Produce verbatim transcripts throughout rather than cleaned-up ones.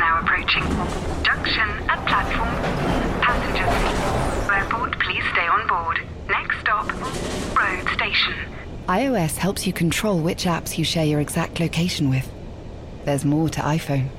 now approaching. Junction at platform. Passengers. Airport, please stay on board. Next stop, road station. iOS helps you control which apps you share your exact location with. There's more to iPhone.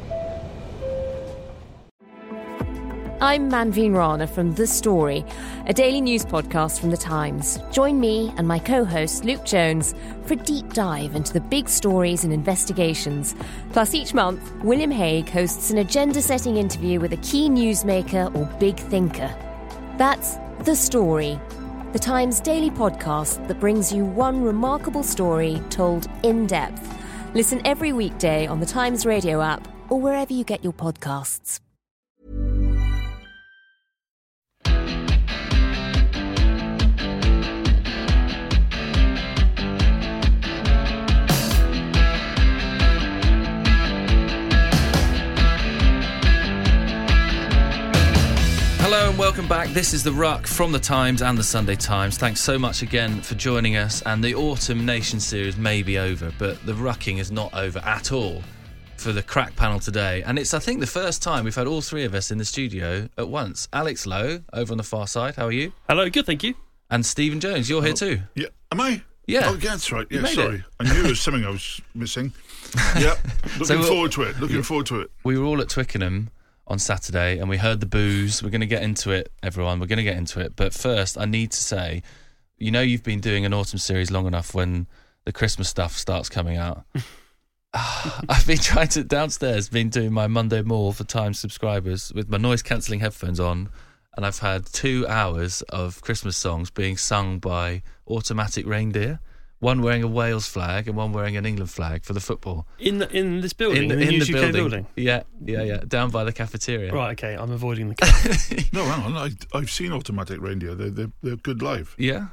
I'm Manveen Rana from The Story, a daily news podcast from The Times. Join me and my co-host Luke Jones for a deep dive into the big stories and investigations. Plus, each month, William Hague hosts an agenda-setting interview with a key newsmaker or big thinker. That's The Story, The Times daily podcast that brings you one remarkable story told in depth. Listen every weekday on The Times radio app or wherever you get your podcasts. Hello and welcome back. This is The Ruck from The Times and The Sunday Times. Thanks so much again for joining us. And the Autumn Nation series may be over, but the rucking is not over at all for the crack panel today. And it's, I think, the first time we've had all three of us in the studio at once. Alex Lowe, over on the far side. How are you? Hello, good, thank you. And Stephen Jones, you're here Oh, too. Yeah, am I? Yeah. Oh, yeah, that's right. You Yeah, made sorry. it. I knew there was something I was missing. Yeah, looking So we'll- forward to it. Looking Yeah. forward to it. We were all at Twickenham on Saturday and we heard the boos. We're going to get into it, everyone. We're going to get into it. But first, I need to say, you know you've been doing an autumn series long enough when the Christmas stuff starts coming out. I've been trying to, downstairs, been doing my Monday Mall for Times subscribers with my noise-cancelling headphones on, and I've had two hours of Christmas songs being sung by automatic reindeer. One wearing a Wales flag and one wearing an England flag for the football. In the, in this building, In, in, the in News the U K building. building. Yeah, yeah, yeah. Down by the cafeteria. Right, okay, I'm avoiding the car. No, hang on. I, I've seen Automatic Reindeer. They're, they're, they're good live. Yeah.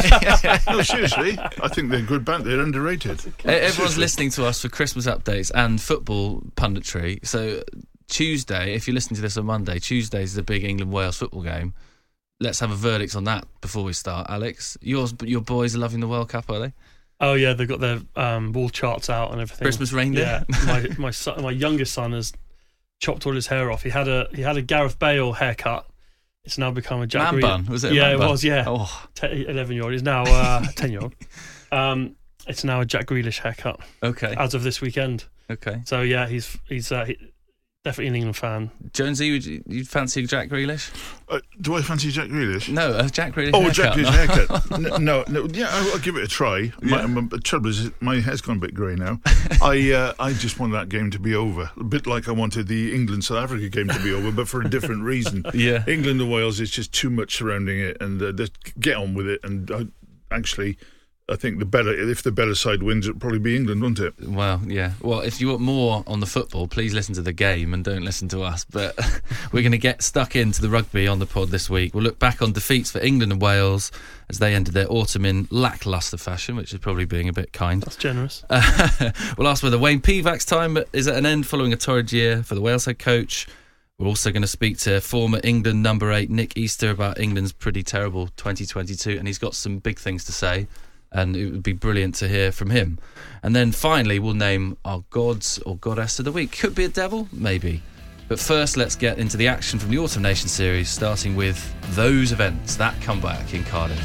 No, seriously. I think they're good band. They're underrated. Everyone's Seriously. listening to us for Christmas updates and football punditry. So Tuesday, if you're listening to this on Monday, Tuesday is the big England-Wales football game. Let's have a verdict on that before we start. Alex, yours, your boys are loving the World Cup, are they? Oh yeah, they've got their um, wall charts out and everything. Christmas reindeer? Yeah, my my son, my youngest son has chopped all his hair off. He had a he had a Gareth Bale haircut. It's now become a Jack Man Grealish. bun, was it a Yeah, man it bun? was. Yeah, Oh, eleven year old. He's now uh, ten year old. Um, it's now a Jack Grealish haircut okay, as of this weekend. okay. So yeah, he's he's uh, he, definitely an England fan. Jonesy, would you you'd fancy Jack Grealish? Uh, do I fancy Jack Grealish? No, a Jack Grealish Oh, haircut. Jack Grealish no. haircut. no, no, no, yeah, I'll, I'll give it a try. My, Yeah. my, the trouble is, my hair's gone a bit grey now. I uh, I just want that game to be over. A bit like I wanted the England-South Africa game to be over, but for a different reason. Yeah. England and Wales, is just too much surrounding it, and uh, just get on with it. And uh, actually, I think the better, if the better side wins, it'll probably be England, won't it? Well, yeah. Well, if you want more on the football, please listen to the game and don't listen to us. But we're going to get stuck into the rugby on the pod this week. We'll look back on defeats for England and Wales as they ended their autumn in lacklustre fashion, which is probably being a bit kind. That's generous. Uh, we'll ask whether Wayne Pivac's time is at an end following a torrid year for the Wales head coach. We're also going to speak to former England number eight Nick Easter about England's pretty terrible twenty twenty-two, and he's got some big things to say. And it would be brilliant to hear from him. And then finally, we'll name our gods or goddess of the week. Could be a devil, maybe. But first, let's get into the action from the Autumn Nation series, starting with those events, that comeback in Cardiff.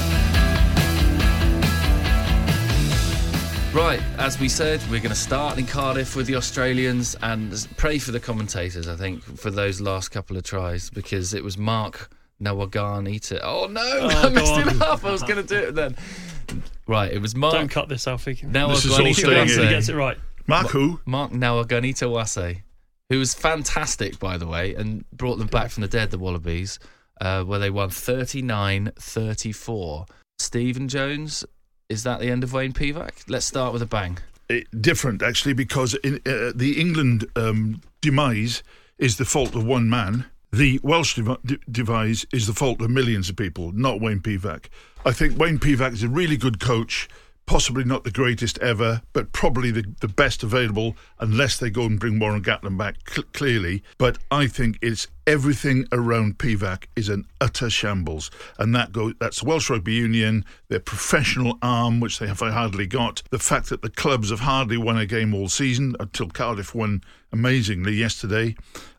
Right, as we said, we're going to start in Cardiff with the Australians and pray for the commentators, I think, for those last couple of tries, because it was Mark Nawaganita. Oh no, Oh, I messed go on. him up. I was going to do it then. Right, it was Mark. Don't cut this, Alfie. Now This is all staying He in. gets it right. Mark who? Mark Nawaganita Wase, who was fantastic, by the way, and brought them back from the dead, the Wallabies, uh, where they won thirty-nine thirty-four. Stephen Jones, is that the end of Wayne Pivac? Let's start with a bang. It, different, actually, because in, uh, the England um, demise is the fault of one man. The Welsh devi- de- demise is the fault of millions of people, not Wayne Pivac. I think Wayne Pivac is a really good coach, possibly not the greatest ever, but probably the, the best available, unless they go and bring Warren Gatland back, cl- clearly. But I think it's everything around P V A C is an utter shambles. And that goes, that's Welsh Rugby Union, their professional arm, which they have hardly got. The fact that the clubs have hardly won a game all season, until Cardiff won amazingly yesterday.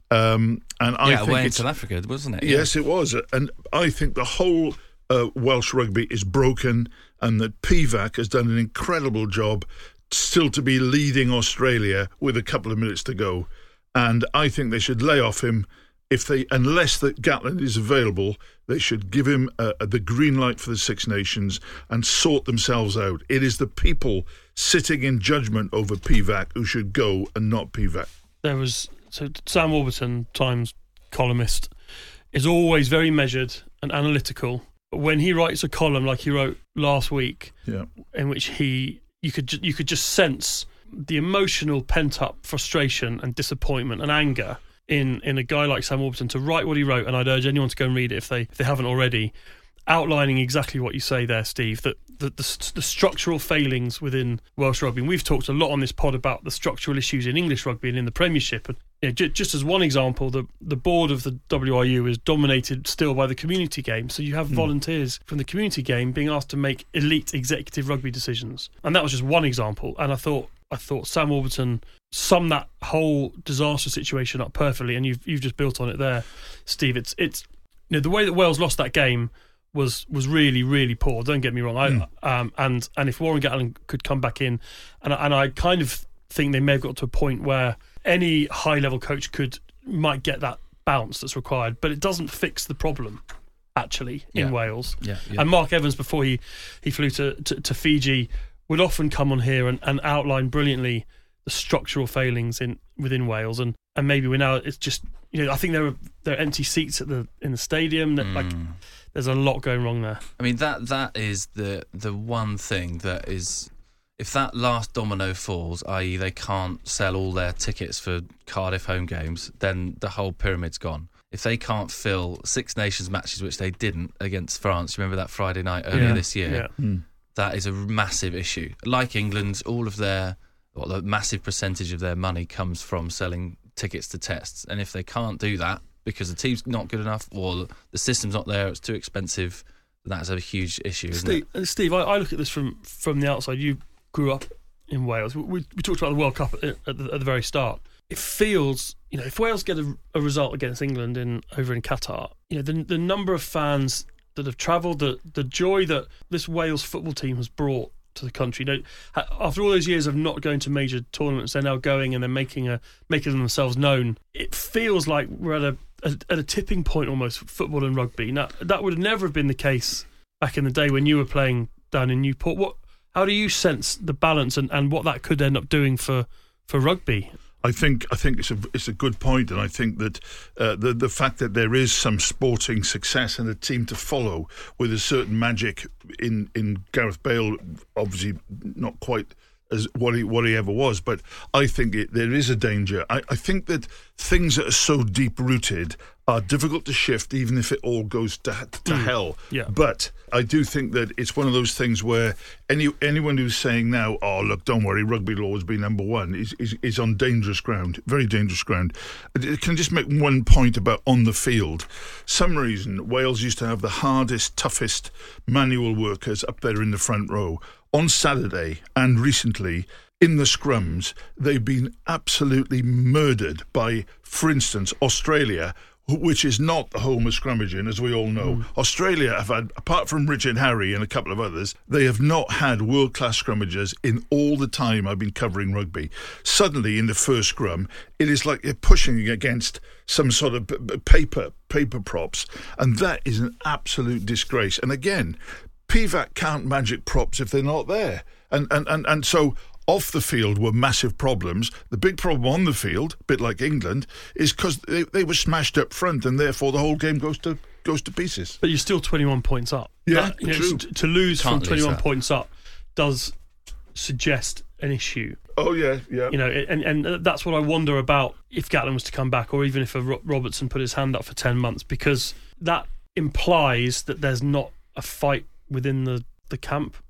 Um, and I yeah, think away in it's, South Africa, wasn't it? Yes, it was. And I think the whole uh, Welsh rugby is broken, and that P V A C has done an incredible job still to be leading Australia with a couple of minutes to go. And I think they should lay off him. If they, unless that Gatland is available, they should give him uh, the green light for the Six Nations and sort themselves out. It is the people sitting in judgment over P V A C who should go, and not P V A C. There was... So Sam Warburton, Times columnist, is always very measured and analytical. But when he writes a column like he wrote last week, yeah. in which he you could ju- you could just sense the emotional pent up frustration and disappointment and anger in in a guy like Sam Warburton to write what he wrote, and I'd urge anyone to go and read it if they if they haven't already, outlining exactly what you say there, Steve, that the, the, the structural failings within Welsh rugby. And we've talked a lot on this pod about the structural issues in English rugby and in the Premiership. And you know, j- just as one example, the, the board of the W R U is dominated still by the community game. So you have mm. volunteers from the community game being asked to make elite executive rugby decisions. And that was just one example. And I thought I thought Sam Warburton summed that whole disaster situation up perfectly. And you've you've just built on it there, Steve. It's it's you know, the way that Wales lost that game was was really, really poor. Don't get me wrong. I, mm. um, and and if Warren Gatland could come back in, and and I kind of think they may have got to a point where any high level coach could might get that bounce that's required, but it doesn't fix the problem actually in yeah. Wales. Yeah, yeah. And Mark Evans, before he he flew to, to, to Fiji, would often come on here and, and outline brilliantly the structural failings in within Wales, and, and maybe we now it's just you know I think there are there are empty seats at the in the stadium that mm. like. There's a lot going wrong there. I mean, that that is the the one thing that is... If that last domino falls, that is they can't sell all their tickets for Cardiff home games, then the whole pyramid's gone. If they can't fill Six Nations matches, which they didn't against France, remember that Friday night earlier yeah. this year? Yeah. Mm. That is a massive issue. Like England, all of their... Well, the massive percentage of their money comes from selling tickets to tests. And if they can't do that, because the team's not good enough or the system's not there, it's too expensive, that's a huge issue, isn't Steve, it? Steve, I, I look at this from, from the outside. You grew up in Wales. We, we talked about the World Cup at, at, the, at the very start. It feels, you know, if Wales get a, a result against England in over in Qatar, you know, the, the number of fans that have travelled, the, the joy that this Wales football team has brought to the country. You know, after all those years of not going to major tournaments, they're now going and they're making a making themselves known. It feels like we're at a, a at a tipping point almost for football and rugby. Now that would never have been the case back in the day when you were playing down in Newport. What? How do you sense the balance and, and what that could end up doing for, for rugby? I think I think it's a it's a good point, and I think that uh, the the fact that there is some sporting success and a team to follow with a certain magic in, in Gareth Bale, obviously not quite as what he what he ever was, but I think it, there is a danger. I, I think that things that are so deep rooted are difficult to shift, even if it all goes to to mm. hell. Yeah. But I do think that it's one of those things where any anyone who's saying now, "Oh, look, don't worry, rugby law will be number one," is, is is on dangerous ground, very dangerous ground. I can just make one point about on the field. Some reason Wales used to have the hardest, toughest manual workers up there in the front row. On Saturday and recently, in the scrums, they've been absolutely murdered by, for instance, Australia, which is not the home of scrummaging, as we all know. Mm. Australia have had, apart from Richard Harry and a couple of others, they have not had world-class scrummagers in all the time I've been covering rugby. Suddenly, in the first scrum, it is like you're pushing against some sort of b- paper, paper props, and that is an absolute disgrace. And again, P V A C can't magic props if they're not there. And and, and, and so off the field were massive problems. The big problem on the field, a bit like England, is because they, they were smashed up front, and therefore the whole game goes to goes to pieces. But you're still twenty-one points up. Yeah, that, you know, true. To lose Can't from twenty-one lose points up does suggest an issue. Oh yeah, yeah. You know, and and that's what I wonder about if Gatland was to come back, or even if a Robertson put his hand up for ten months, because that implies that there's not a fight within the, the camp.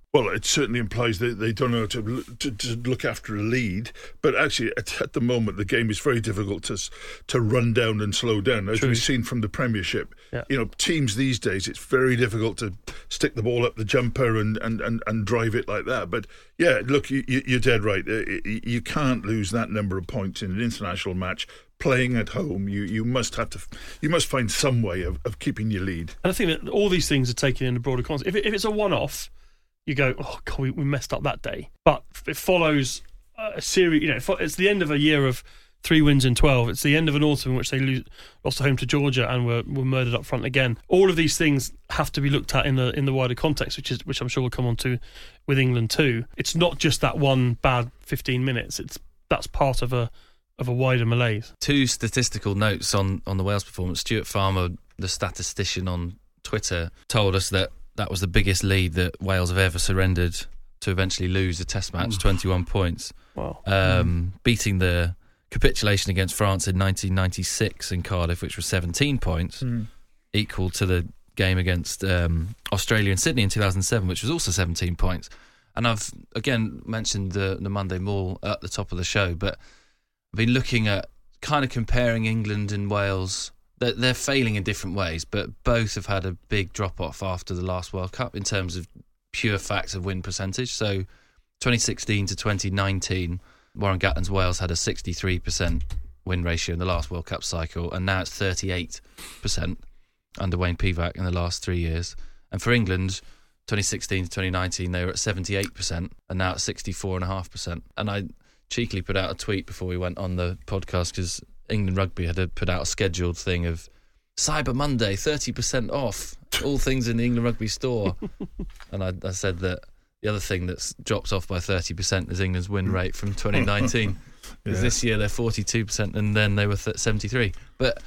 Well, it certainly implies that they don't know how to, to, to look after a lead. But actually, at, at the moment, the game is very difficult to to run down and slow down, as True. we've seen from the Premiership. Yeah. You know, teams these days, it's very difficult to stick the ball up the jumper and, and, and, and drive it like that. But, yeah, look, you, you're dead right. You can't lose that number of points in an international match. Playing at home, you, you must have to, you must find some way of, of keeping your lead. And I think that all these things are taken in a broader context. If, it, if it's a one-off, you go, oh God, we, we messed up that day. But it follows a series. You know, it's the end of a year of three wins in twelve. It's the end of an autumn in which they lose, lost at home to Georgia and were, were murdered up front again. All of these things have to be looked at in the in the wider context, which is which I'm sure we'll come on to with England too. It's not just that one bad fifteen minutes. It's that's part of a of a wider malaise. Two statistical notes on on the Wales performance. Stuart Farmer, the statistician on Twitter, told us that that was the biggest lead that Wales have ever surrendered to eventually lose a Test match, twenty-one points. Wow. Um, mm. Beating the capitulation against France in nineteen ninety-six in Cardiff, which was seventeen points, mm. equal to the game against um, Australia and Sydney in two thousand seven, which was also seventeen points. And I've, again, mentioned the, the Monday Maul at the top of the show, but I've been looking at kind of comparing England and Wales. They're, they're failing in different ways, but both have had a big drop-off after the last World Cup in terms of pure facts of win percentage. So twenty sixteen to twenty nineteen, Warren Gatland's Wales had a sixty-three percent win ratio in the last World Cup cycle, and now it's thirty-eight percent under Wayne Pivac in the last three years. And for England, twenty sixteen to twenty nineteen, they were at seventy-eight percent, and now at sixty-four point five percent. And I cheekily put out a tweet before we went on the podcast because England Rugby had put out a scheduled thing of Cyber Monday, thirty percent off, all things in the England Rugby store. And I, I said that the other thing that's dropped off by thirty percent is England's win rate from twenty nineteen. Because yeah. This year they're forty-two percent and then they were th- seventy-three. But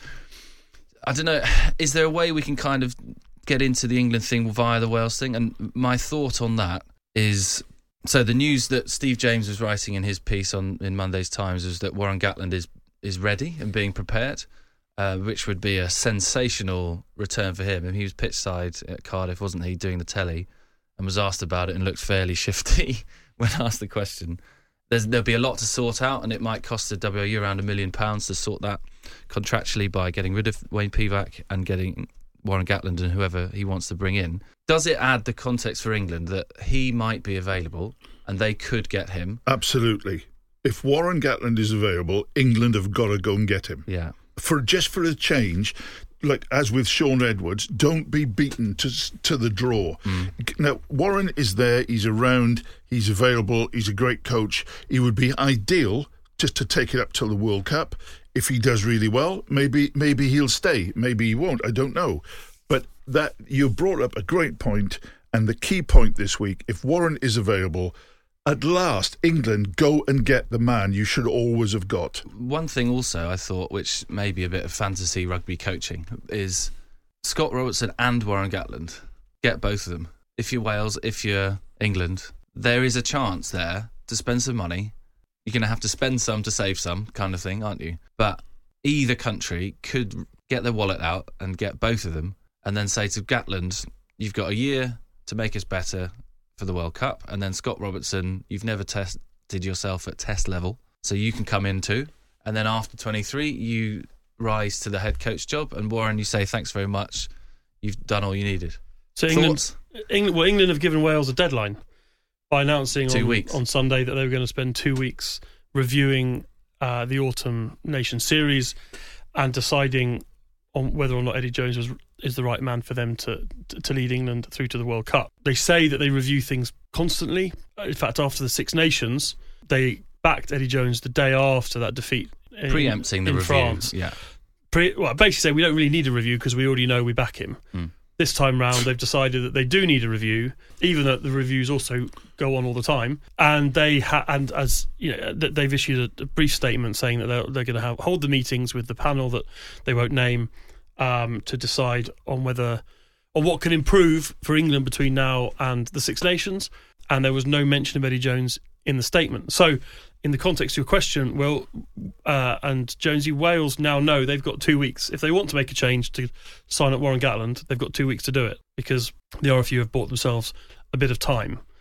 I don't know, is there a way we can kind of get into the England thing via the Wales thing? And my thought on that is, so the news that Steve James was writing in his piece on in Monday's Times is that Warren Gatland is is ready and being prepared, uh, which would be a sensational return for him. And he was pitch side at Cardiff, wasn't he, doing the telly, and was asked about it and looked fairly shifty when asked the question. There's, there'll be a lot to sort out, and it might cost the W R U around a million pounds to sort that contractually by getting rid of Wayne Pivac and getting Warren Gatland and whoever he wants to bring in. Does it add the context for England that he might be available and they could get him? Absolutely. If Warren Gatland is available, England have got to go and get him. Yeah. For just for a change, like as with Sean Edwards, don't be beaten to to the draw. Mm. Now, Warren is there, he's around, he's available, he's a great coach. He would be ideal just to take it up till the World Cup. If he does really well, maybe maybe he'll stay, maybe he won't, I don't know. But that you brought up a great point, and the key point this week, if Warren is available, at last, England, go and get the man you should always have got. One thing also I thought, which may be a bit of fantasy rugby coaching, is Scott Robertson and Warren Gatland. Get both of them. If you're Wales, if you're England, there is a chance there to spend some money. You're going to have to spend some to save some kind of thing, aren't you? But either country could get their wallet out and get both of them and then say to Gatland, you've got a year to make us better for the World Cup, and then Scott Robertson, you've never tested yourself at test level, so you can come in too, and then after twenty-three you rise to the head coach job, and Warren, you say thanks very much, you've done all you needed. So England, England, well, England have given Wales a deadline by announcing two on, weeks. on Sunday that they were going to spend two weeks reviewing uh, the Autumn Nation Series and deciding on whether or not Eddie Jones was is the right man for them to, to to lead England through to the World Cup. They say that they review things constantly. In fact, after the Six Nations, they backed Eddie Jones the day after that defeat in, preempting the in review. France. Yeah, Pre, well, basically, say we don't really need a review because we already know we back him. Mm. This time round, they've decided that they do need a review, even though the reviews also go on all the time. And they ha- and as you know, they've issued a, a brief statement saying that they're, they're going to have hold the meetings with the panel that they won't name um, to decide on whether on what can improve for England between now and the Six Nations. And there was no mention of Eddie Jones in the statement. So, in the context of your question, well, uh, and Jonesy, Wales now know they've got two weeks. If they want to make a change to sign up Warren Gatland, they've got two weeks to do it because the R F U have bought themselves a bit of time.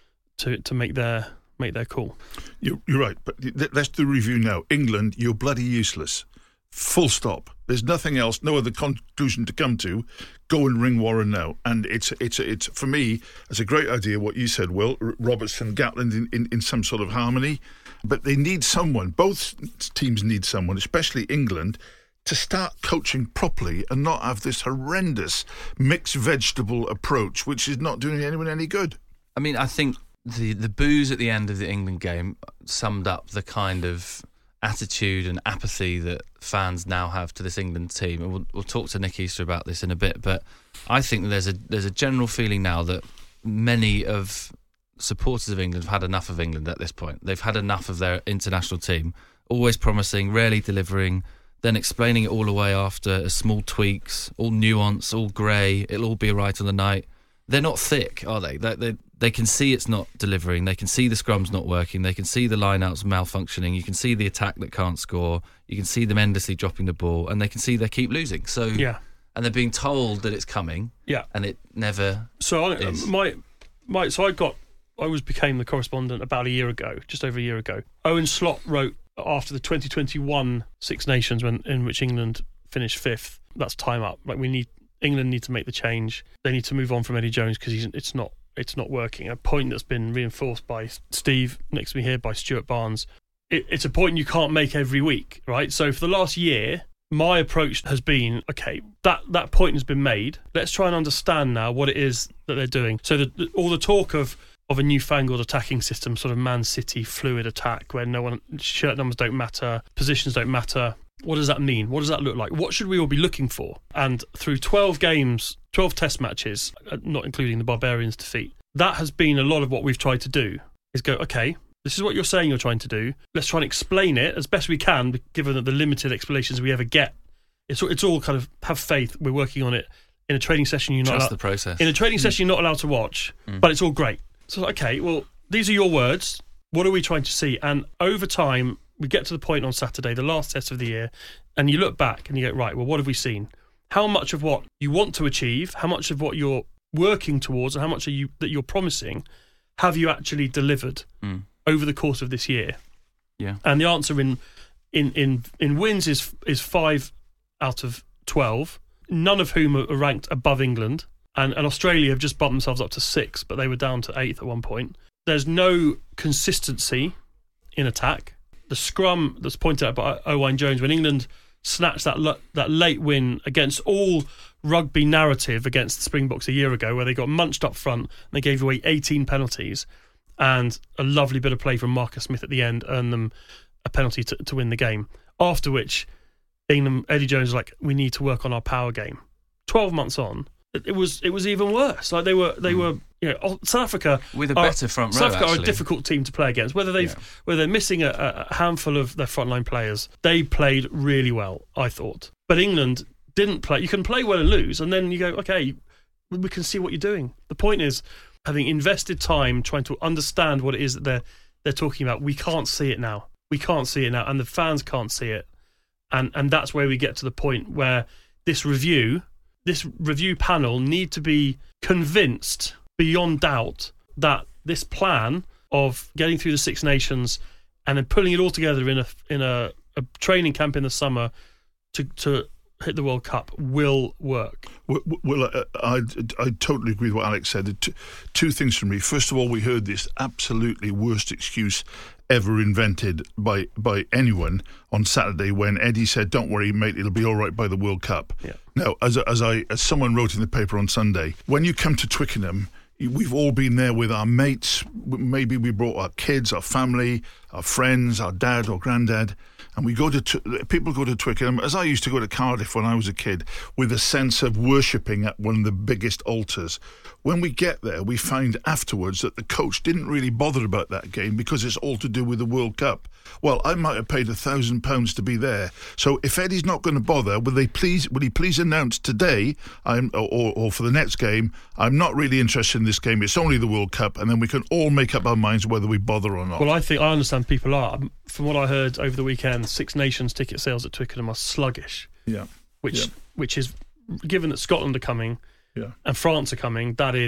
to, to make their make their call. You're, you're right, but let's do the review now. England, you're bloody useless. Full stop. There's nothing else, no other conclusion to come to. Go and ring Warren now. And it's it's it's for me, it's a great idea what you said, Will. R- Robertson, Gatland in, in, in some sort of harmony. But they need someone, both teams need someone, especially England, to start coaching properly and not have this horrendous mixed vegetable approach, which is not doing anyone any good. I mean, I think the, the boos at the end of the England game summed up the kind of attitude and apathy that fans now have to this England team. And we'll, we'll talk to Nick Easter about this in a bit, but I think there's a there's a general feeling now that many of supporters of England have had enough of England at this point. They've had enough of their international team, always promising, rarely delivering, then explaining it all away after as small tweaks, all nuance, all grey, it'll all be right on the night. They're not thick, are they? They, they? They can see it's not delivering. They can see the scrums not working. They can see the line-outs malfunctioning. You can see the attack that can't score. You can see them endlessly dropping the ball, and they can see they keep losing. So, yeah. And they're being told that it's coming, yeah, and it never so I, is. My, my, so I got, I was became the correspondent about a year ago, just over a year ago. Owen Slot wrote after the twenty twenty-one Six Nations, when in which England finished fifth. That's time up. Like we need England need to make the change. They need to move on from Eddie Jones because he's it's not. It's not working. A point that's been reinforced by Steve, next to me here, by Stuart Barnes. It, it's a point you can't make every week, right? So for the last year, my approach has been, okay, that, that point has been made. Let's try and understand now what it is that they're doing. So the, the, all the talk of, of a newfangled attacking system, sort of Man City fluid attack, where no one shirt numbers don't matter, positions don't matter. What does that mean? What does that look like? What should we all be looking for? And through twelve games, twelve test matches, not including the Barbarians' defeat, that has been a lot of what we've tried to do, is go, okay, this is what you're saying you're trying to do. Let's try and explain it as best we can, given the limited explanations we ever get. It's, it's all kind of have faith. We're working on it. In a training session, you're not Trust allowed, the process. In a training mm. session, you're not allowed to watch, mm. but it's all great. So, okay, well, these are your words. What are we trying to see? And over time, we get to the point on Saturday, the last test of the year, and you look back and you go, right, well, what have we seen? How much of what you want to achieve, how much of what you're working towards, and how much are you that you're promising, have you actually delivered mm. over the course of this year? Yeah. And the answer in in in, in wins is is five out of twelve, none of whom are ranked above England, and, and Australia have just bumped themselves up to six, but they were down to eighth at one point. There's no consistency in attack. The scrum that's pointed out by Owain Jones, when England snatched that l- that late win against all rugby narrative against the Springboks a year ago, where they got munched up front and they gave away eighteen penalties, and a lovely bit of play from Marcus Smith at the end earned them a penalty to, to win the game. After which, England, Eddie Jones was like, we need to work on our power game. Twelve months on, it, it was it was even worse. Like they were they mm. were you know South Africa with a are, better front row. South Africa actually. are a difficult team to play against. Whether they've yeah. whether they're missing a, a handful of their frontline players, they played really well, I thought. But England didn't play. You can play well and lose, and then you go, okay, we can see what you're doing. The point is, having invested time trying to understand what it is that they're they're talking about, we can't see it now. We can't see it now, and the fans can't see it. And and that's where we get to the point where this review, this review panel need to be convinced beyond doubt that this plan of getting through the Six Nations and then pulling it all together in a in a, a training camp in the summer to to hit the World Cup will work. Well, well I, I, I totally agree with what Alex said. Two, two things from me. First of all, we heard this absolutely worst excuse ever invented by by anyone on Saturday when Eddie said, "Don't worry, mate, it'll be all right by the World Cup." Yeah. Now, as as I as someone wrote in the paper on Sunday, when you come to Twickenham, we've all been there with our mates. Maybe we brought our kids, our family, our friends, our dad or granddad, and we go to people go to Twickenham, as I used to go to Cardiff when I was a kid, with a sense of worshipping at one of the biggest altars. When we get there, we find afterwards that the coach didn't really bother about that game because it's all to do with the World Cup. Well, I might have paid a thousand pounds to be there. So if Eddie's not going to bother, will they please? Will he please announce today, I'm, or, or for the next game, I'm not really interested in this game. It's only the World Cup, and then we can all make up our minds whether we bother or not. Well, I think I understand people are. From what I heard over the weekend, Six Nations ticket sales at Twickenham are sluggish. Yeah, which yeah. which is, given that Scotland are coming. Yeah. And France are coming, that is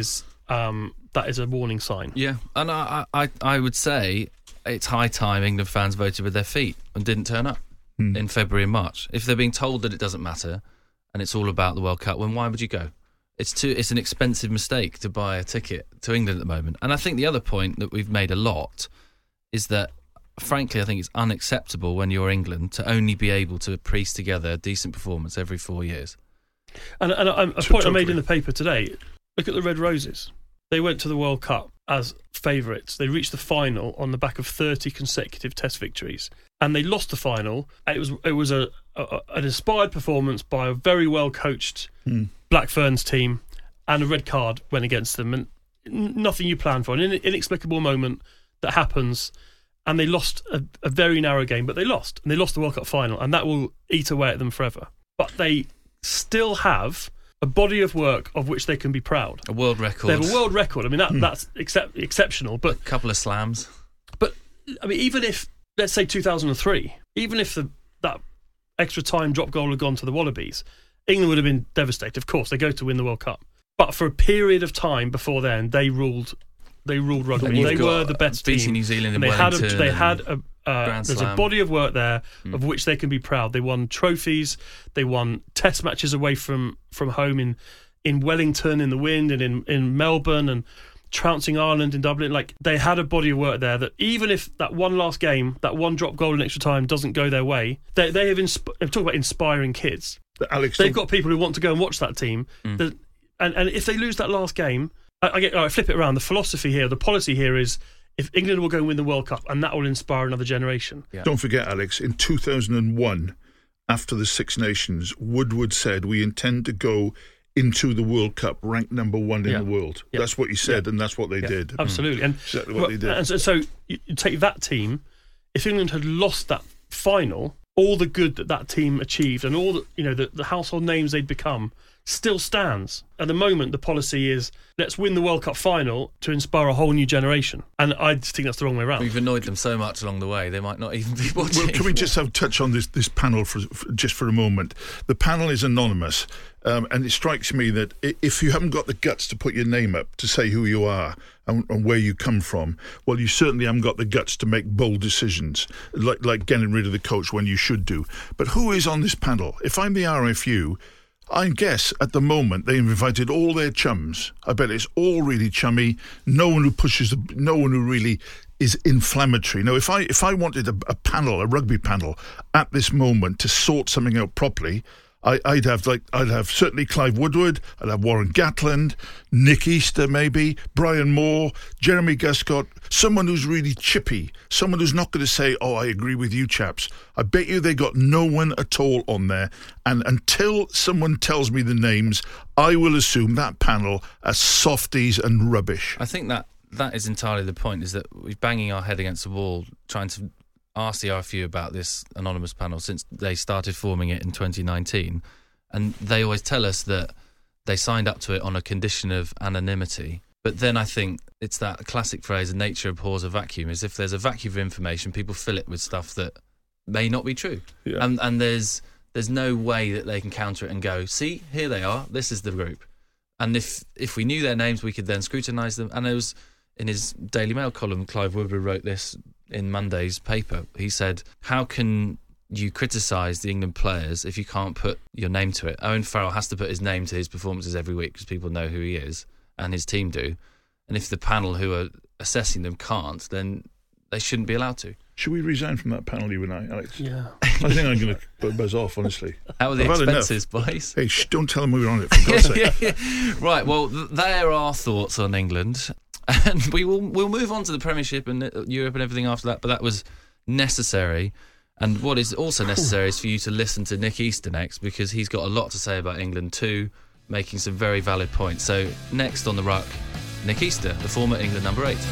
um, that is a warning sign. Yeah, and I, I, I would say it's high time England fans voted with their feet and didn't turn up hmm. in February and March. If they're being told that it doesn't matter and it's all about the World Cup, then why would you go? It's too. It's an expensive mistake to buy a ticket to England at the moment. And I think the other point that we've made a lot is that, frankly, I think it's unacceptable when you're England to only be able to piece together a decent performance every four years. And, and a, a point I made in the paper today, look at the Red Roses. They went to the World Cup as favourites. They reached the final on the back of thirty consecutive Test victories. And they lost the final. It was it was a, a an inspired performance by a very well-coached mm. Black Ferns team, and a red card went against them. And nothing you plan for. An inexplicable moment that happens, and they lost a, a very narrow game, but they lost. And they lost the World Cup final, and that will eat away at them forever. But they still have a body of work of which they can be proud. A world record. They have a world record. I mean, that mm. that's excep- exceptional. But a couple of slams. But, I mean, even if, let's say two thousand three, even if the, that extra time drop goal had gone to the Wallabies, England would have been devastated. Of course, they go to win the World Cup. But for a period of time before then, they ruled They ruled rugby. They were the best team. New Zealand and they Wellington. Had a, they had a, uh, there's a body of work there mm. of which they can be proud. They won trophies. They won Test matches away from, from home in in Wellington in the wind and in, in Melbourne and trouncing Ireland in Dublin. Like, they had a body of work there that even if that one last game, that one drop goal in extra time doesn't go their way, they they have insp- talk about inspiring kids. Alex, they've got people who want to go and watch that team. Mm. That, and and if they lose that last game. I get. All right, flip it around. The philosophy here, the policy here is, if England will go and win the World Cup, and that will inspire another generation. Yeah. Don't forget, Alex, in two thousand one, after the Six Nations, Woodward said, we intend to go into the World Cup ranked number one in yeah. the world. Yeah. That's what he said, yeah. and that's what they yeah. did. Absolutely. Mm. And exactly what well, they did. And so, so you take that team, if England had lost that final, all the good that that team achieved and all the, you know, the, the household names they'd become still stands. At the moment, the policy is, let's win the World Cup final to inspire a whole new generation. And I just think that's the wrong way around. We've annoyed them so much along the way, they might not even be watching. Well, can we just have touch on this, this panel for, for just for a moment? The panel is anonymous, um, and it strikes me that if you haven't got the guts to put your name up, to say who you are and, and where you come from, well, you certainly haven't got the guts to make bold decisions, like, like getting rid of the coach when you should do. But who is on this panel? If I'm the R F U, I guess at the moment they've invited all their chums. I bet it's all really chummy. No one who pushes, the, no one who really is inflammatory. Now, if I if I wanted a, a panel, a rugby panel, at this moment to sort something out properly, I, I'd have like I'd have certainly Clive Woodward, I'd have Warren Gatland, Nick Easter maybe, Brian Moore, Jeremy Guscott, someone who's really chippy, someone who's not going to say, oh, I agree with you chaps. I bet you they got no one at all on there, and until someone tells me the names, I will assume that panel are softies and rubbish. I think that that is entirely the point, is that we're banging our head against the wall trying to asked the R F U about this anonymous panel since they started forming it in twenty nineteen, and they always tell us that they signed up to it on a condition of anonymity. But then I think it's that classic phrase, nature abhors a vacuum, is if there's a vacuum of information, people fill it with stuff that may not be true. Yeah. And, and there's there's no way that they can counter it and go, see, here they are, this is the group. And if if we knew their names, we could then scrutinise them. And it was in his Daily Mail column, Clive Woodward wrote this in Monday's paper. He said, how can you criticise the England players if you can't put your name to it? Owen Farrell has to put his name to his performances every week because people know who he is and his team do. And if the panel who are assessing them can't, then they shouldn't be allowed to. Should we resign from that panel, you and I, Alex? Yeah. I think I'm going to buzz off, honestly. How are the I've expenses, boys? Hey, shh, don't tell them we were on it, for God's sake. yeah, yeah. Right, well, th- there are our thoughts on England. And we will we'll move on to the Premiership and Europe and everything after that, but that was necessary. And what is also necessary is for you to listen to Nick Easter next, because he's got a lot to say about England too, making some very valid points. So next on the ruck, Nick Easter, the former England number eight.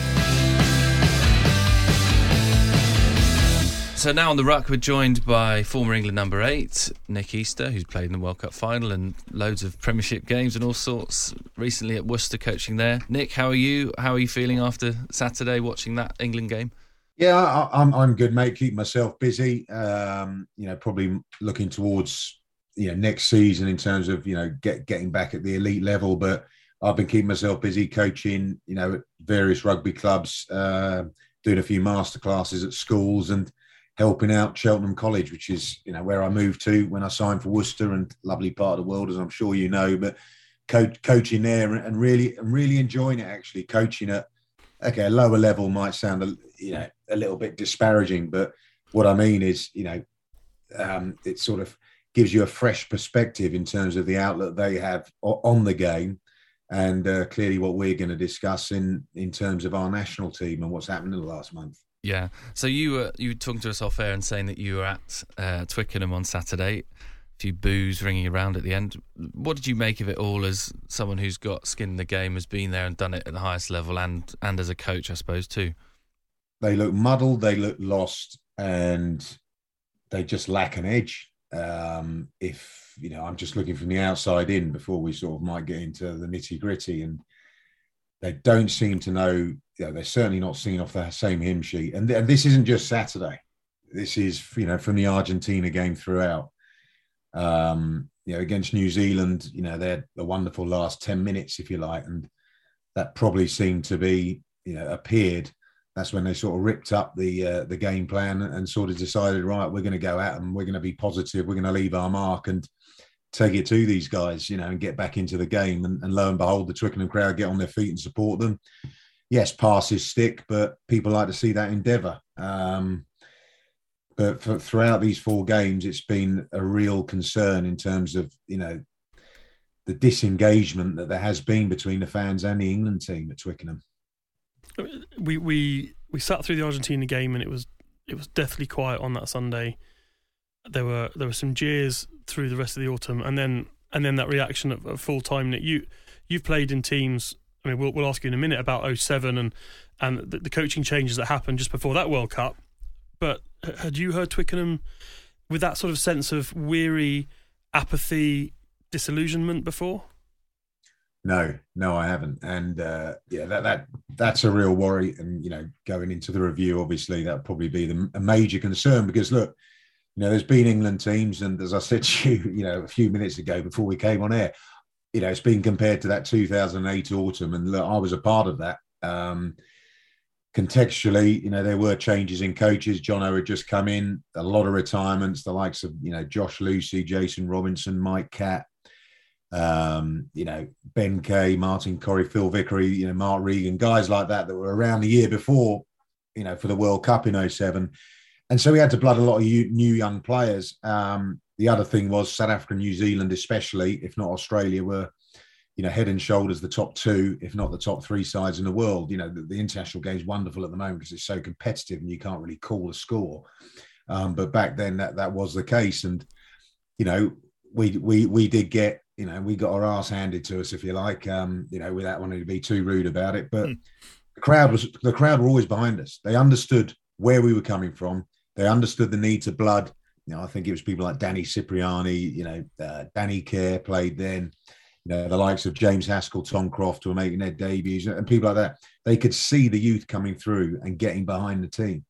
So now on the ruck, we're joined by former England number eight, Nick Easter, who's played in the World Cup final and loads of Premiership games and all sorts. Recently at Worcester coaching there. Nick, how are you? How are you feeling after Saturday watching that England game? Yeah, I, I'm I'm good, mate. Keep myself busy. Um, you know, probably looking towards you know next season in terms of you know get getting back at the elite level. But I've been keeping myself busy coaching, you know, at various rugby clubs, uh, doing a few masterclasses at schools and helping out Cheltenham College, which is, you know, where I moved to when I signed for Worcester, and lovely part of the world, as I'm sure you know. But co- coaching there and really, and really enjoying it. Actually, coaching at okay, a lower level might sound, a, you know, a little bit disparaging, but what I mean is, you know, um, it sort of gives you a fresh perspective in terms of the outlet they have on the game. And uh, clearly what we're going to discuss in, in terms of our national team and what's happened in the last month. Yeah. So you were you were talking to us off air and saying that you were at uh, Twickenham on Saturday. A few boos ringing around at the end. What did you make of it all as someone who's got skin in the game, has been there and done it at the highest level, and, and as a coach, I suppose, too? They look muddled, they look lost, and they just lack an edge. Um, if you know, I'm just looking from the outside in before we sort of might get into the nitty gritty, and they don't seem to know. You know, they're certainly not singing off the same hymn sheet. And, th- and this isn't just Saturday. This is, you know, from the Argentina game throughout. Um, you know, against New Zealand, you know, they had a wonderful last ten minutes, if you like, and that probably seemed to be, you know, appeared. That's when they sort of ripped up the uh, the game plan and sort of decided, right, we're going to go at them, we're going to be positive, we're going to leave our mark and take it to these guys, you know, and get back into the game. And, and lo and behold, the Twickenham crowd get on their feet and support them. Yes, passes stick, but people like to see that endeavour. Um, but for, throughout these four games, it's been a real concern in terms of, you know, the disengagement that there has been between the fans and the England team at Twickenham. We we we sat through the Argentina game, and it was it was deathly quiet on that Sunday. There were there were some jeers through the rest of the autumn, and then and then that reaction at, at full time. That you you've played in teams. I mean, we'll we'll ask you in a minute about oh seven and and the, the coaching changes that happened just before that World Cup. But had you heard Twickenham with that sort of sense of weary, apathy, disillusionment before? No, no, I haven't. And uh, yeah, that that that's a real worry. And, you know, going into the review, obviously, that'll probably be the, a major concern because, look, you know, there's been England teams. And as I said to you, you know, a few minutes ago before we came on air, you know, it's been compared to that two thousand eight autumn. And look, I was a part of that. Um, contextually, you know, there were changes in coaches. Jono had just come in, a lot of retirements, the likes of, you know, Josh Lucy, Jason Robinson, Mike Catt. Um, you know, Ben Kay, Martin Corrie, Phil Vickery, you know, Mark Regan, guys like that that were around the year before, you know, for the World Cup in oh seven. And so we had to blood a lot of new young players. Um, the other thing was South Africa and New Zealand, especially, if not Australia, were, you know, head and shoulders the top two, if not the top three sides in the world. You know, the, the international game is wonderful at the moment because it's so competitive and you can't really call a score. Um, but back then that that was the case. And, you know, we we we did get, you know, we got our ass handed to us, if you like, um, you know, without wanting to be too rude about it. But mm. the crowd was the crowd were always behind us. They understood where we were coming from. They understood the need to blood. You know, I think it was people like Danny Cipriani, you know, uh, Danny Kerr played then, you know, the likes of James Haskell, Tom Croft, who were making their debuts, and people like that. They could see the youth coming through and getting behind the team.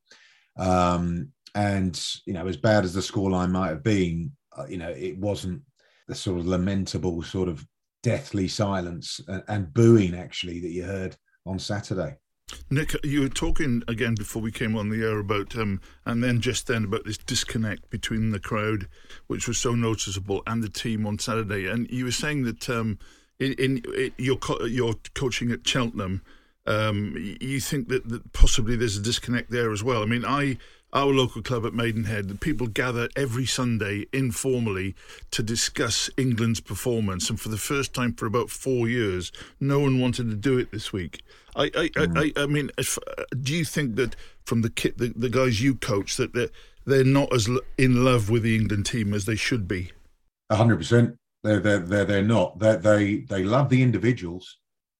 Um, and, you know, as bad as the scoreline might have been, uh, you know, it wasn't the sort of lamentable sort of deathly silence and, and booing, actually, that you heard on Saturday. Nick, you were talking again before we came on the air about, um, and then just then about this disconnect between the crowd, which was so noticeable, and the team on Saturday. And you were saying that um, in, in, in your co- your coaching at Cheltenham, um, you think that, that possibly there's a disconnect there as well. I mean, I our local club at Maidenhead, the people gather every Sunday informally to discuss England's performance, and for the first time for about four years, no one wanted to do it this week. I, I, mm. I, I mean, if, uh, do you think that from the kit, the, the guys you coach, that they're, they're not as in love with the England team as they should be? A hundred percent. They're they're they're they're not. They they they love the individuals.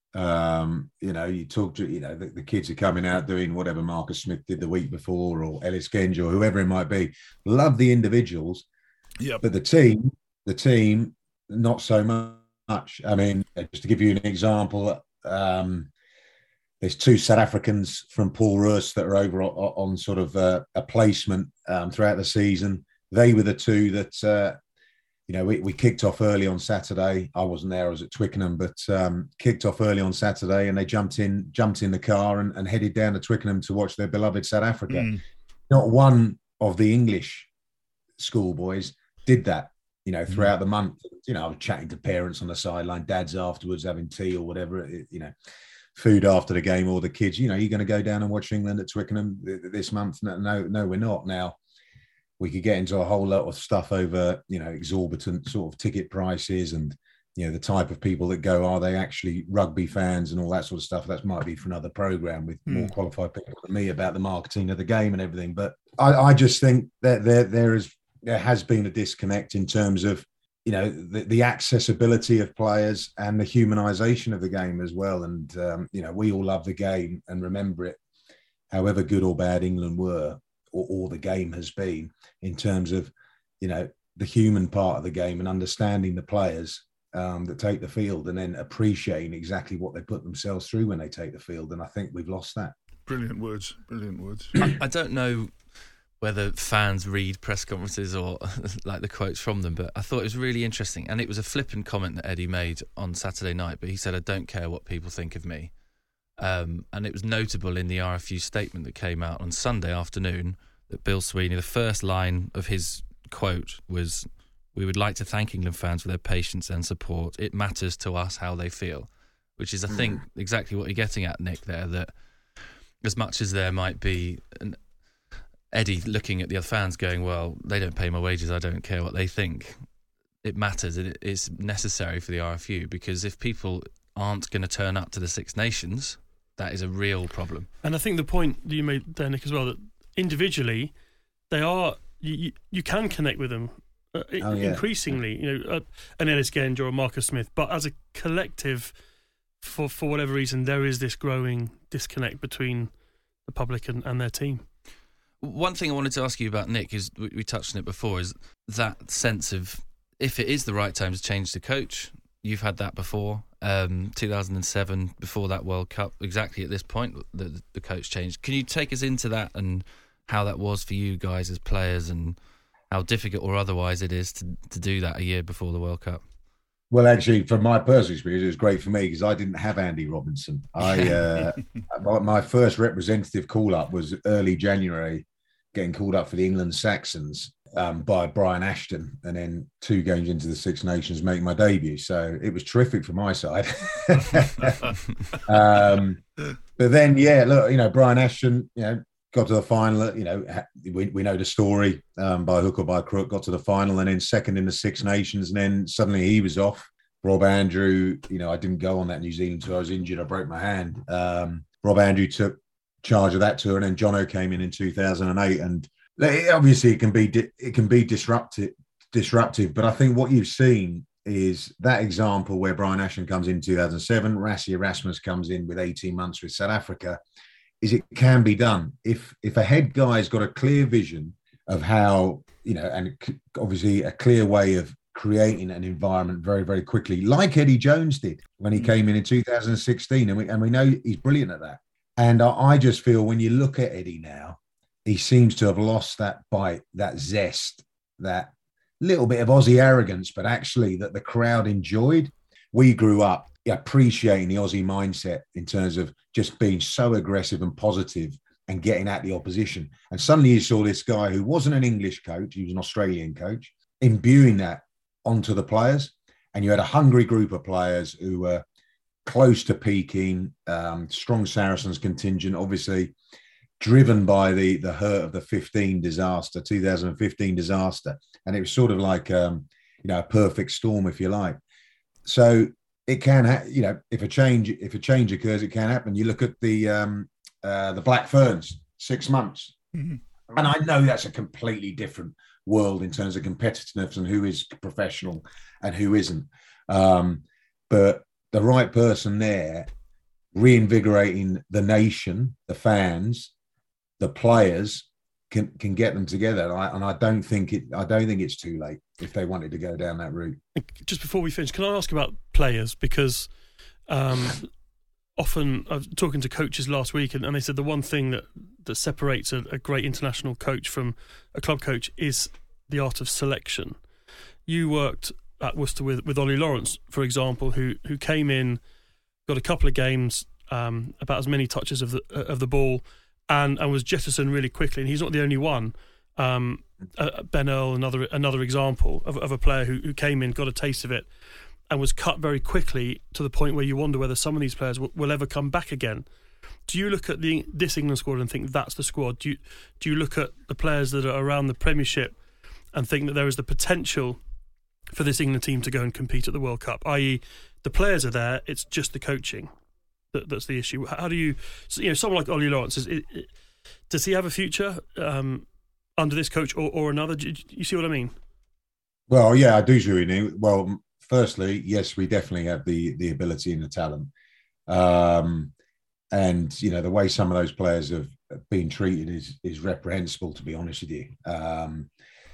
Um, you know, you talk to you know the, the kids are coming out doing whatever Marcus Smith did the week before, or Ellis Genge, or whoever it might be. Love the individuals. Yeah. But the team, the team, not so much. I mean, just to give you an example. Um, There's two South Africans from Paul Roos that are over on, on sort of uh, a placement um, throughout the season. They were the two that uh, you know, we, we kicked off early on Saturday. I wasn't there, I was at Twickenham, but um, kicked off early on Saturday, and they jumped in, jumped in the car and, and headed down to Twickenham to watch their beloved South Africa. Mm. Not one of the English schoolboys did that, you know, throughout mm. the month. You know, I was chatting to parents on the sideline, dads afterwards having tea or whatever, you know, food after the game, or the kids, you know, you're going to go down and watch England at Twickenham this month? No, no, no, we're not. Now, we could get into a whole lot of stuff over, you know, exorbitant sort of ticket prices and, you know, the type of people that go, are they actually rugby fans and all that sort of stuff. That might be for another program with mm. more qualified people than me about the marketing of the game and everything. But I, I just think that there, there is, there has been a disconnect in terms of, you know, the, the accessibility of players and the humanisation of the game as well. And, um, you know, we all love the game and remember it, however good or bad England were, or, or the game has been, in terms of, you know, the human part of the game and understanding the players um, that take the field, and then appreciating exactly what they put themselves through when they take the field. And I think we've lost that. Brilliant words, brilliant words. I, I don't know whether fans read press conferences or like the quotes from them, but I thought it was really interesting. And it was a flippant comment that Eddie made on Saturday night, but he said, I don't care what people think of me. Um, and it was notable in the R F U statement that came out on Sunday afternoon that Bill Sweeney, the first line of his quote was, we would like to thank England fans for their patience and support. It matters to us how they feel, which is, I think, exactly what you're getting at, Nick, there, that as much as there might be an Eddie looking at the other fans going, well, they don't pay my wages, I don't care what they think. It matters, and it's necessary for the R F U, because if people aren't going to turn up to the Six Nations, that is a real problem. And I think the point that you made there, Nick, as well, that individually they are, you, you, you can connect with them uh, oh, yeah. increasingly, you know, uh, an Ellis Genge or a Marcus Smith, but as a collective, for, for whatever reason, there is this growing disconnect between the public and, and their team. One thing I wanted to ask you about, Nick, is we, we touched on it before, is that sense of, if it is the right time to change the coach. You've had that before, um, two thousand seven, before that World Cup, exactly at this point, the, the coach changed. Can you take us into that and how that was for you guys as players, and how difficult or otherwise it is to, to do that a year before the World Cup? Well, actually, from my personal experience, it was great for me because I didn't have Andy Robinson. I uh, my first representative call-up was early January, getting called up for the England Saxons um, by Brian Ashton, and then two games into the Six Nations, making my debut. So it was terrific for my side. um, but then, yeah, look, you know, Brian Ashton, you know, got to the final. You know, we we know the story um, by hook or by crook. Got to the final, and then second in the Six Nations, and then suddenly he was off. Rob Andrew, you know, I didn't go on that New Zealand tour. I was injured. I broke my hand. Um, Rob Andrew took charge of that tour, and then Jono came in in two thousand eight, and obviously it can be it can be disruptive disruptive but I think what you've seen is that example where Brian Ashton comes in two thousand seven, Rassie Erasmus comes in with eighteen months with South Africa, is it can be done if if a head guy's got a clear vision of how, you know, and obviously a clear way of creating an environment very, very quickly, like Eddie Jones did when he came in in two thousand sixteen, and we and we know he's brilliant at that. And I just feel when you look at Eddie now, he seems to have lost that bite, that zest, that little bit of Aussie arrogance, but actually that the crowd enjoyed. We grew up appreciating the Aussie mindset in terms of just being so aggressive and positive and getting at the opposition. And suddenly you saw this guy who wasn't an English coach, he was an Australian coach, imbuing that onto the players. And you had a hungry group of players who were close to peaking, um, strong Saracens contingent, obviously driven by the the hurt of the fifteen disaster, two thousand fifteen disaster. And it was sort of like, um, you know, a perfect storm, if you like. So it can, ha- you know, if a change if a change occurs, it can happen. You look at the um, uh, the Black Ferns, six months. Mm-hmm. And I know that's a completely different world in terms of competitiveness and who is professional and who isn't. Um, but the right person there, reinvigorating the nation, the fans, the players, can can get them together. And I, and I don't think it. I don't think it's too late if they wanted to go down that route. Just before we finish, can I ask about players? Because um, often I was talking to coaches last week, and, and they said the one thing that that separates a, a great international coach from a club coach is the art of selection. you worked at Worcester with, with Ollie Lawrence, for example, who who came in, got a couple of games, um, about as many touches of the of the ball, and, and was jettisoned really quickly. And he's not the only one. Um, uh, Ben Earl, another another example of, of a player who, who came in, got a taste of it, and was cut very quickly to the point where you wonder whether some of these players will, will ever come back again. Do you look at the this England squad and think that's the squad? Do you do you look at the players that are around the Premiership and think that there is the potential for this England team to go and compete at the World Cup? that is, the players are there; it's just the coaching that, that's the issue. How do you, you know, someone like Ollie Lawrence, is, it, it, does he have a future um, under this coach or, or another? Do you, do you see what I mean? Well, yeah, I do, Julie. Well, firstly, yes, we definitely have the the ability and the talent. Um, and, you know, the way some of those players have been treated is is reprehensible, to be honest with you. Um,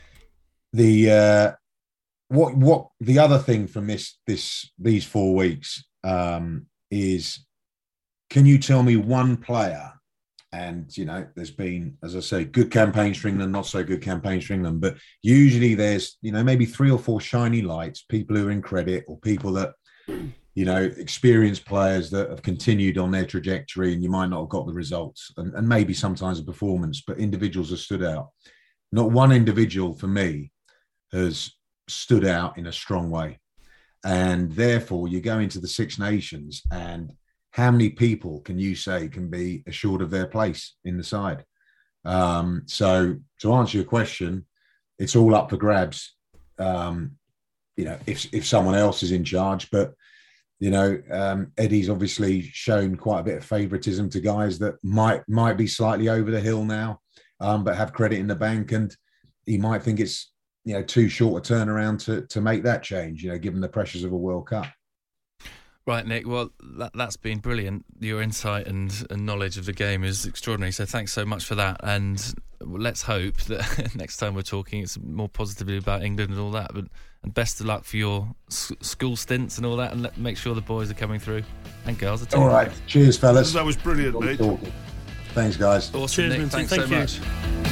the uh, what what the other thing from this this these four weeks um, is, can you tell me one player? And, you know, there's been, as I say, good campaigns for England, not so good campaigns for England. But usually there's, you know, maybe three or four shiny lights, people who are in credit, or people that, you know, experienced players that have continued on their trajectory, and you might not have got the results, and, and maybe sometimes a performance, but individuals have stood out. Not one individual for me has stood out in a strong way. And therefore you go into the Six Nations, and how many people can you say can be assured of their place in the side? Um, so to answer your question, it's all up for grabs, um, you know, if if someone else is in charge. But, you know, um, Eddie's obviously shown quite a bit of favouritism to guys that might might be slightly over the hill now, um, but have credit in the bank. And he might think it's, you know, too short a turnaround to, to make that change, you know, given the pressures of a World Cup. Right, Nick. Well, that, that's been brilliant. Your insight and, and knowledge of the game is extraordinary. So thanks so much for that. And let's hope that next time we're talking, it's more positively about England and all that. But and best of luck for your s- school stints and all that. And let, make sure the boys are coming through and girls are too. All right. Cheers, fellas. That was brilliant, mate. Thanks, guys. Awesome, Cheers, Nick. Minty. Thanks Thank so you. much.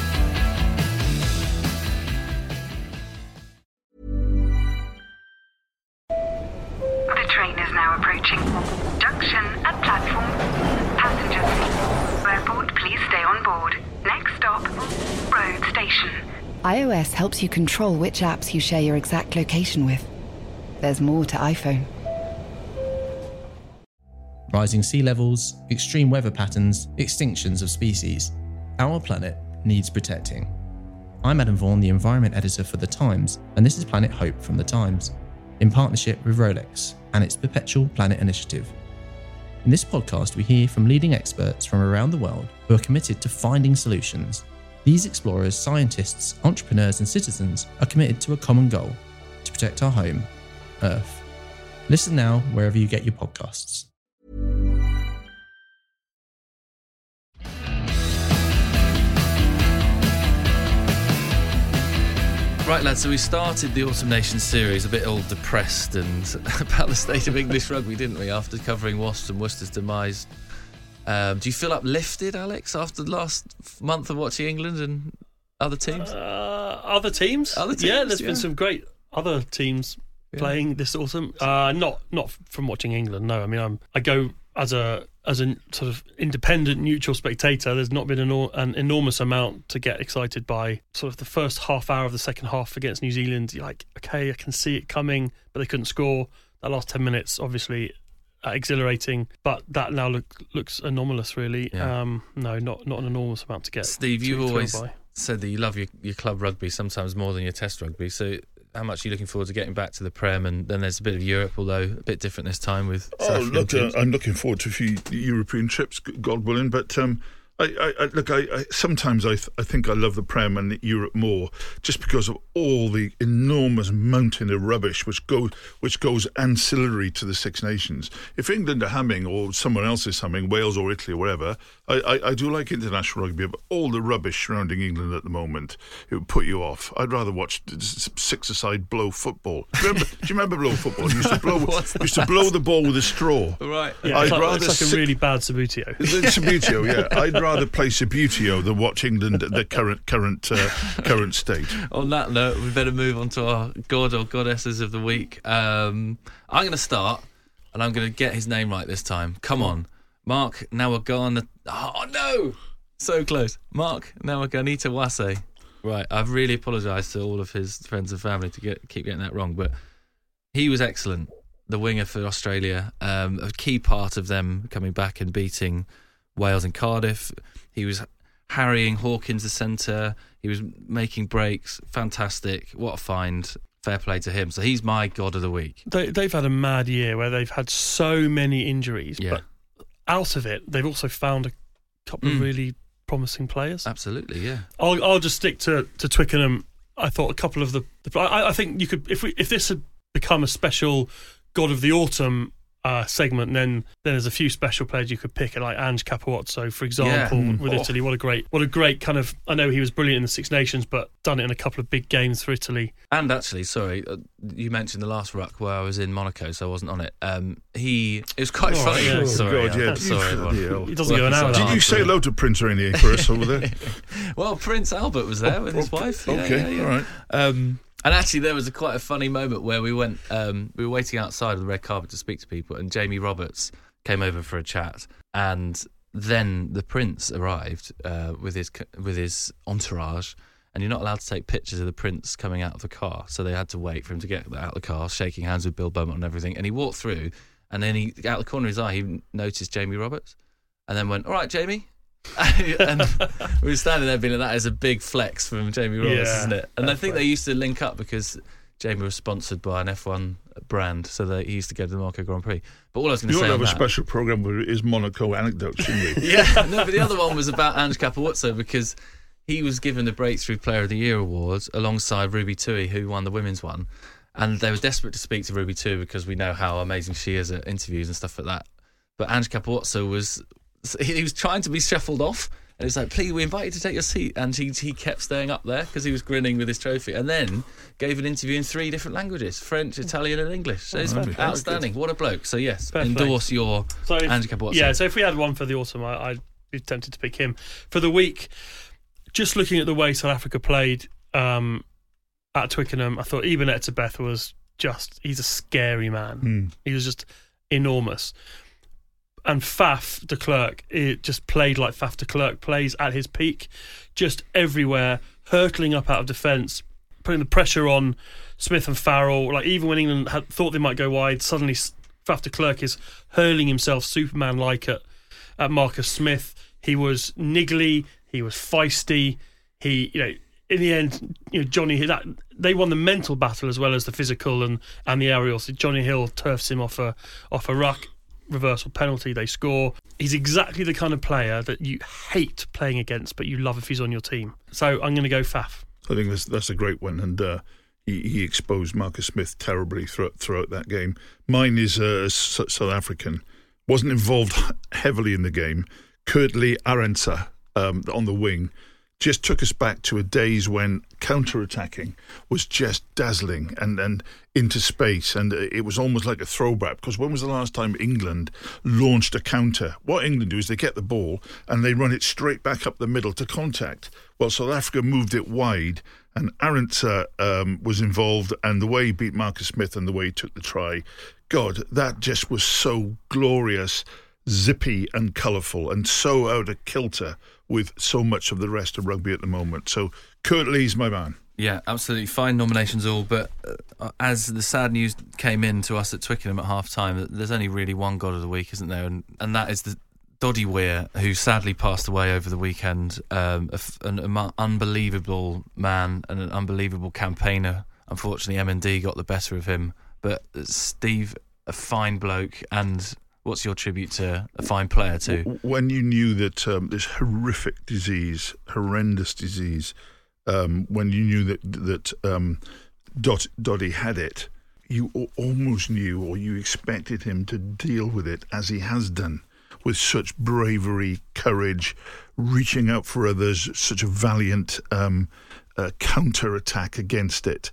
The train is now approaching. Junction at platform. Passengers, airport, please stay on board. Next stop, road station. iOS helps you control which apps you share your exact location with. There's more to iPhone. Rising sea levels, extreme weather patterns, extinctions of species. Our planet needs protecting. I'm Adam Vaughan, the environment editor for The Times, and this is Planet Hope from The Times, in partnership with Rolex and its Perpetual Planet Initiative. In this podcast, we hear from leading experts from around the world who are committed to finding solutions. These explorers, scientists, entrepreneurs, and citizens are committed to a common goal: to protect our home, Earth. Listen now wherever you get your podcasts. Right, lads, so we started the Autumn Nations series a bit all depressed and about the state of English rugby, didn't we, after covering Wasps and Worcester's demise. Um, do you feel uplifted, Alex, after the last month of watching England and other teams? Uh, other teams? Other teams, yeah, there's yeah. been some great other teams Yeah. playing this autumn. Uh, not not from watching England, no. I mean, I'm, I go as a as a sort of independent, neutral spectator. There's not been an, an enormous amount to get excited by. Sort of the first half hour of the second half against New Zealand, you're like, okay, I can see it coming, but they couldn't score. That last ten minutes, obviously, uh, exhilarating, but that now look, looks anomalous, really. Yeah. Um, no, not not an enormous amount to get. Steve, too you've thrilled always by. said that you love your, your club rugby sometimes more than your test rugby. So how much are you looking forward to getting back to the Prem? And then there's a bit of Europe, although a bit different this time with South Oh, African look, uh, teams. I'm looking forward to a few European trips, God willing. But um, I, I, I look, I, I sometimes I, th- I think I love the Prem and Europe more, just because of all the enormous mountain of rubbish which go which goes ancillary to the Six Nations. If England are humming, or someone else is humming, Wales or Italy or whatever, I, I, I do like international rugby, but all the rubbish surrounding England at the moment, it would put you off. I'd rather watch six-a-side blow football. Remember, do you remember blow football? You used to blow, used to blow the ball with a straw. Right. Yeah, I'd it's like, rather it's like a sit- really bad Sabutio. Sabutio, yeah. I'd rather play Subbuteo than watch England at the current current uh, current state. On that note, we better move on to our god or goddesses of the week. Um, I'm going to start, and I'm going to get his name right this time. Come on, Mark Nawagana. Oh no, so close. Mark Nawaganita-Wase. Right, I've really apologised to all of his friends and family to get keep getting that wrong, but he was excellent. The winger for Australia, um, a key part of them coming back and beating Wales in Cardiff. He was harrying Hawkins, the centre. He was making breaks. Fantastic. What a find. Fair play to him. So he's my god of the week. They, they've had a mad year where they've had so many injuries, Yeah. but out of it, they've also found a couple Mm. of really promising players. Absolutely, yeah. I'll, I'll just stick to, to Twickenham. I thought a couple of the... the I, I think you could... If we if this had become a special God of the Autumn uh, segment, then then there's a few special players you could pick, like Ange Capozzo, for example, Yeah. with Oh. Italy. What a great, what a great kind of. I know he was brilliant in the Six Nations, but done it in a couple of big games for Italy. And actually, sorry, uh, you mentioned the last ruck where I was in Monaco, so I wasn't on it. Um, he, it was quite Oh, funny. yeah. Sorry, God, I'm yeah. sorry, everyone. Yeah. He doesn't go an hour. Did Did you say hello to Prince Rainier for us over there? Well, Prince Albert was there with his Okay. wife. Yeah, Okay, yeah, yeah. all right. Um, and actually, there was a quite a funny moment where we went. Um, we were waiting outside of the red carpet to speak to people, and Jamie Roberts came over for a chat, and then the Prince arrived uh, with his with his entourage. And you're not allowed to take pictures of the Prince coming out of the car, so they had to wait for him to get out of the car, shaking hands with Bill Beaumont and everything. And he walked through, and then he, out the corner of his eye, he noticed Jamie Roberts, and then went, "All right, Jamie." And we were standing there being like, that is a big flex from Jamie Roberts, Yeah, isn't it? And I think right. they used to link up because Jamie was sponsored by an F one brand, so they, he used to go to the Monaco Grand Prix. But all I was going You to ought say to on have a that, special programme where it is Monaco anecdotes, shouldn't we? yeah, no, but the other one was about Ange Capozzo because he was given the Breakthrough Player of the Year award alongside Ruby Tui, who won the women's one. And they were desperate to speak to Ruby Tui because we know how amazing she is at interviews and stuff like that. But Ange Capozzo was, he was trying to be shuffled off. And it's like, please, we invite you to take your seat. And he, he kept staying up there because he was grinning with his trophy. And then gave an interview in three different languages, French, Italian and English. So it's Oh, outstanding. What a bloke. So yes, Fair play. endorse your So if- Ange Capozzo. Yeah, so if we had one for the autumn, I, I'd be tempted to pick him. For the week, just looking at the way South Africa played um, at Twickenham, I thought Eben Etzebeth was just, he's a scary man. Hmm. He was just enormous. And Faf de Klerk, it just played like Faf de Klerk plays at his peak, just everywhere, hurtling up out of defence, putting the pressure on Smith and Farrell. Like even when England had thought they might go wide, suddenly Faf de Klerk is hurling himself Superman-like at, at Marcus Smith. He was niggly, he was feisty. He, you know, in the end, you know, Johnny that they won the mental battle as well as the physical and, and the aerial. So Johnny Hill turfs him off a off a ruck. Reversal penalty, they score. He's exactly the kind of player that you hate playing against, but you love if he's on your team. So I'm going to go Faf. I think that's that's a great one, and uh, he, he exposed Marcus Smith terribly throughout, throughout that game. Mine is uh, S- South African, wasn't involved heavily in the game. Kurtley Arendse um, on the wing just took us back to a days when counter-attacking was just dazzling and, and into space, and it was almost like a throwback, because when was the last time England launched a counter? What England do is they get the ball and they run it straight back up the middle to contact. Well, South Africa moved it wide, and Arendse um, was involved, and the way he beat Marcus Smith and the way he took the try, God, that just was so glorious, zippy and colourful, and so out of kilter with so much of the rest of rugby at the moment. So Kurtley's my man. Yeah, absolutely. Fine nominations all, but uh, as the sad news came in to us at Twickenham at half-time, there's only really one God of the Week, isn't there? And, and that is the Doddy Weir, who sadly passed away over the weekend. Um, a, an, an unbelievable man and an unbelievable campaigner. Unfortunately, M N D got the better of him. But Steve, a fine bloke, and what's your tribute to a fine player too? When you knew that um, this horrific disease, horrendous disease, um, when you knew that that um, Dot, Doddy had it, you almost knew, or you expected him to deal with it as he has done, with such bravery, courage, reaching out for others, such a valiant um, uh, counter-attack against it.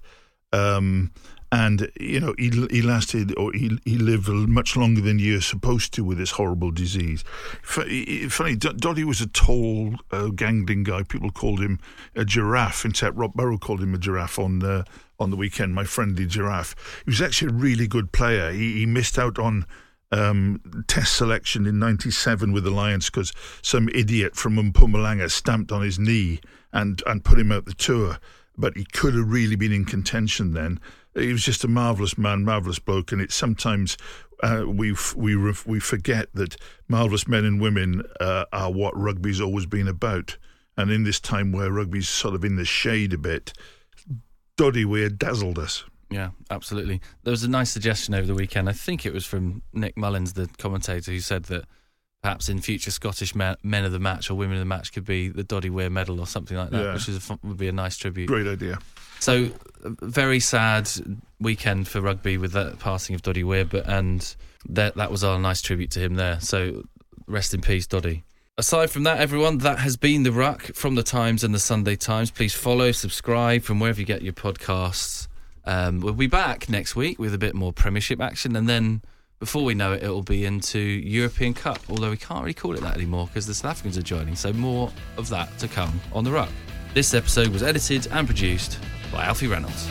Um, and, you know, he he lasted, or he, he lived much longer than you're supposed to with this horrible disease. Funny, Doddy was a tall, uh, gangling guy. People called him a giraffe. In fact, Rob Burrow called him a giraffe on uh, on the weekend, my friendly giraffe. He was actually a really good player. He, he missed out on um, test selection in ninety-seven with the Lions because some idiot from Mpumalanga stamped on his knee and, and put him out the tour. But he could have really been in contention then. He was just a marvellous man, marvellous bloke, and it's sometimes uh, we we we forget that marvellous men and women uh, are what rugby's always been about. And in this time where rugby's sort of in the shade a bit, Doddy Weir dazzled us. Yeah, absolutely. There was a nice suggestion over the weekend. I think it was from Nick Mullins, the commentator, who said that perhaps in future Scottish men, men of the match or women of the match could be the Doddy Weir medal or something like that, yeah. which is a, would be a nice tribute. Great idea. So, a very sad weekend for rugby with the passing of Doddy Weir, but and that that was our nice tribute to him there. So, rest in peace, Doddy. Aside from that, everyone, that has been The Ruck from The Times and The Sunday Times. Please follow, subscribe from wherever you get your podcasts. Um, we'll be back next week with a bit more Premiership action, and then before we know it, it will be into European Cup, although we can't really call it that anymore because the South Africans are joining, so more of that to come on The Ruck. This episode was edited and produced by Alfie Reynolds.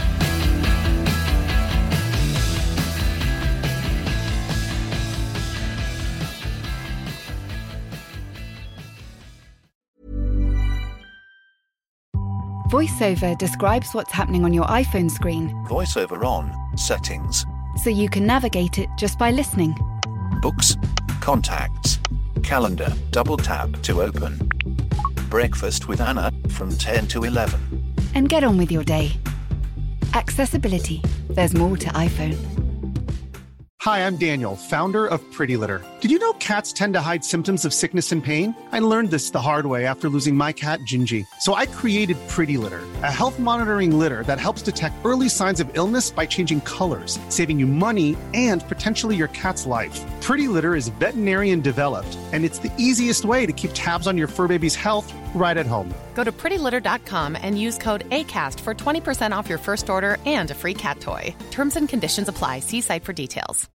VoiceOver describes what's happening on your iPhone screen, VoiceOver on, settings, so you can navigate it just by listening. books, contacts, calendar, double tap to open. Breakfast with Anna from ten to eleven. And get on with your day. Accessibility. There's more to iPhone. Hi, I'm Daniel, founder of Pretty Litter. Did you know cats tend to hide symptoms of sickness and pain? I learned this the hard way after losing my cat, Gingy. So I created Pretty Litter, a health monitoring litter that helps detect early signs of illness by changing colors, saving you money and potentially your cat's life. Pretty Litter is veterinarian developed, and it's the easiest way to keep tabs on your fur baby's health right at home. Go to pretty litter dot com and use code ACAST for twenty percent off your first order and a free cat toy. Terms and conditions apply. See site for details.